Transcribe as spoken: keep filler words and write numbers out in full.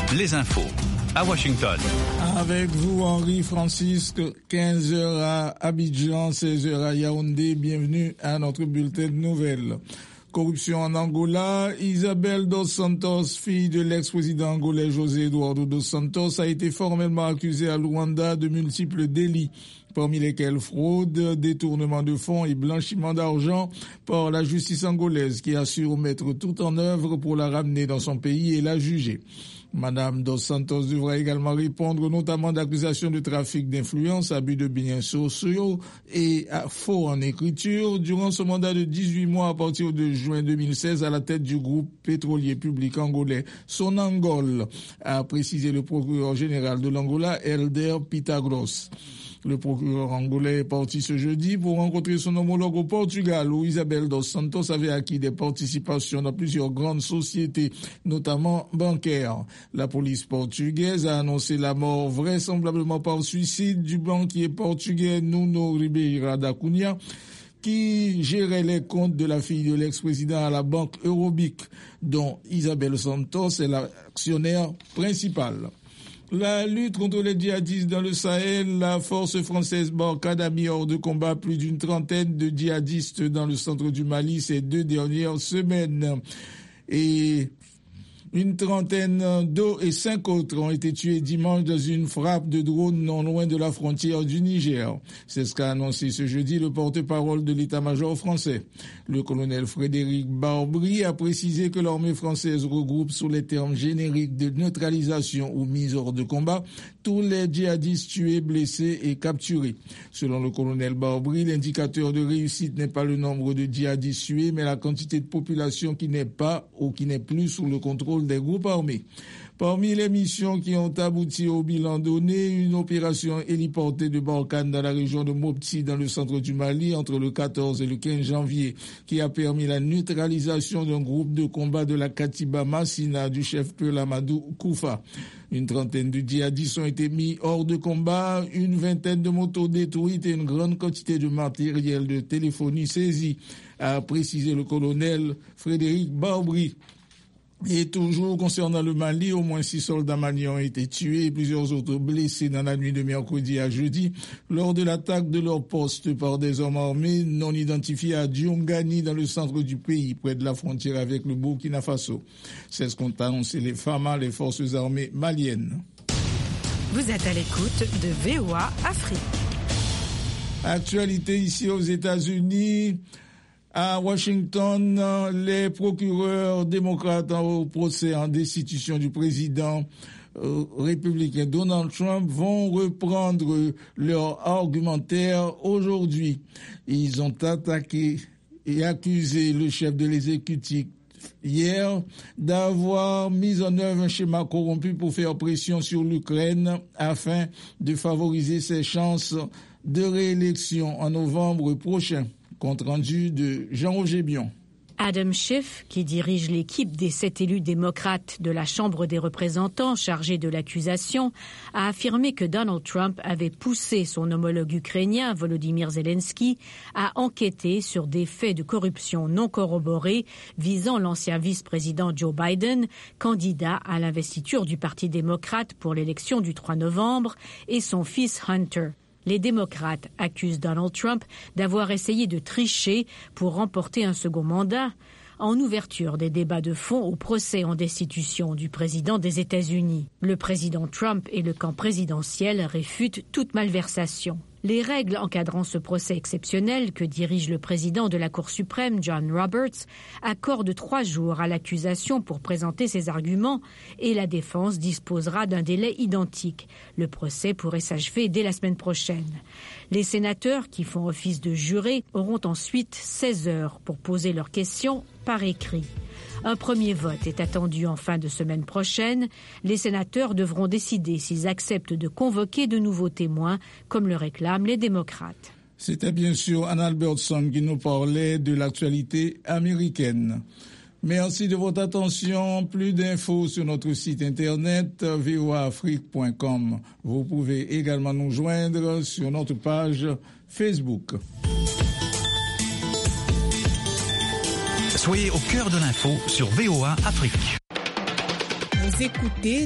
les infos à Washington. Avec vous, Henri Francisque, quinze heures à Abidjan, seize heures à Yaoundé. Bienvenue à notre bulletin de nouvelles. Corruption en Angola. Isabel dos Santos, fille de l'ex-président angolais José Eduardo dos Santos, a été formellement accusée à Luanda de multiples délits, parmi lesquels fraude, détournement de fonds et blanchiment d'argent par la justice angolaise, qui assure mettre tout en œuvre pour la ramener dans son pays et la juger. Madame dos Santos devra également répondre notamment d'accusations de trafic d'influence, abus de biens sociaux et faux en écriture durant ce mandat de dix-huit mois à partir de juin deux mille seize à la tête du groupe pétrolier public angolais Sonangol, a précisé le procureur général de l'Angola, Helder Pitagros. Le procureur angolais est parti ce jeudi pour rencontrer son homologue au Portugal, où Isabel dos Santos avait acquis des participations dans plusieurs grandes sociétés, notamment bancaires. La police portugaise a annoncé la mort vraisemblablement par suicide du banquier portugais Nuno Ribeiro da Cunha, qui gérait les comptes de la fille de l'ex-président à la banque Eurobic, dont Isabel Santos est l'actionnaire principal. La lutte contre les djihadistes dans le Sahel, la force française Barkhane a mis hors de combat plus d'une trentaine de djihadistes dans le centre du Mali ces deux dernières semaines. Et une trentaine d'eux et cinq autres ont été tués dimanche dans une frappe de drone non loin de la frontière du Niger. C'est ce qu'a annoncé ce jeudi le porte-parole de l'état-major français. Le colonel Frédéric Barbry a précisé que l'armée française regroupe sous les termes génériques de neutralisation ou mise hors de combat tous les djihadistes tués, blessés et capturés. Selon le colonel Barbry, l'indicateur de réussite n'est pas le nombre de djihadistes tués, mais la quantité de population qui n'est pas ou qui n'est plus sous le contrôle des groupes armés. Parmi les missions qui ont abouti au bilan donné, une opération héliportée de Barkhane dans la région de Mopti, dans le centre du Mali, entre le quatorze et le quinze janvier, qui a permis la neutralisation d'un groupe de combat de la Katiba Massina du chef Peul Amadou Koufa. Une trentaine de djihadistes ont été mis hors de combat, une vingtaine de motos détruites et une grande quantité de matériel de téléphonie saisi, a précisé le colonel Frédéric Barbry. Et toujours concernant le Mali, au moins six soldats maliens ont été tués et plusieurs autres blessés dans la nuit de mercredi à jeudi lors de l'attaque de leur poste par des hommes armés non identifiés à Diongani dans le centre du pays, près de la frontière avec le Burkina Faso. C'est ce qu'ont annoncé les F A M A, les forces armées maliennes. Vous êtes à l'écoute de V O A Afrique. Actualité ici aux États-Unis. À Washington, les procureurs démocrates au procès en destitution du président euh, républicain Donald Trump vont reprendre leur argumentaire aujourd'hui. Ils ont attaqué et accusé le chef de l'exécutif hier d'avoir mis en œuvre un schéma corrompu pour faire pression sur l'Ukraine afin de favoriser ses chances de réélection en novembre prochain. Compte rendu de Jean-Roger Bion. Adam Schiff, qui dirige l'équipe des sept élus démocrates de la Chambre des représentants chargés de l'accusation, a affirmé que Donald Trump avait poussé son homologue ukrainien, Volodymyr Zelensky, à enquêter sur des faits de corruption non corroborés visant l'ancien vice-président Joe Biden, candidat à l'investiture du Parti démocrate pour l'élection du trois novembre, et son fils Hunter. Les démocrates accusent Donald Trump d'avoir essayé de tricher pour remporter un second mandat en ouverture des débats de fond au procès en destitution du président des États-Unis. Le président Trump et le camp présidentiel réfutent toute malversation. Les règles encadrant ce procès exceptionnel que dirige le président de la Cour suprême, John Roberts, accordent trois jours à l'accusation pour présenter ses arguments et la défense disposera d'un délai identique. Le procès pourrait s'achever dès la semaine prochaine. Les sénateurs qui font office de jurés auront ensuite seize heures pour poser leurs questions par écrit. Un premier vote est attendu en fin de semaine prochaine. Les sénateurs devront décider s'ils acceptent de convoquer de nouveaux témoins, comme le réclament les démocrates. C'était bien sûr Ann Albertson qui nous parlait de l'actualité américaine. Merci de votre attention. Plus d'infos sur notre site internet v o a afrique point com. Vous pouvez également nous joindre sur notre page Facebook. Soyez au cœur de l'info sur V O A Afrique. Vous écoutez